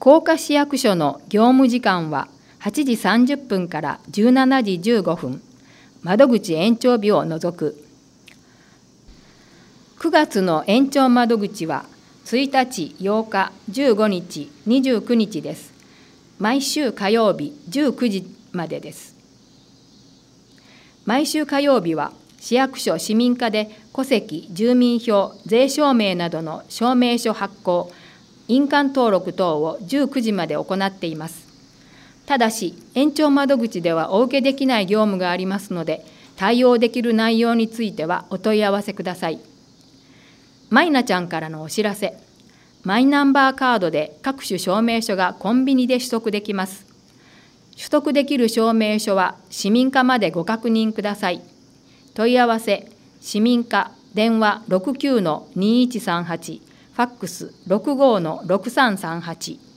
甲賀市役所の業務時間は8時30分から17時15分、窓口延長日を除く。9月の延長窓口は1日、8日、15日、29日です。毎週火曜日19時までです。毎週火曜日は市役所市民課で戸籍、住民票、税証明などの証明書発行、印鑑登録等を19時まで行っています。ただし、延長窓口ではお受けできない業務がありますので、対応できる内容についてはお問い合わせください。マイナちゃんからのお知らせ。マイナンバーカードで各種証明書がコンビニで取得できます。取得できる証明書は市民課までご確認ください。問い合わせ、市民課、電話 69-2138、ファックス 65-6338。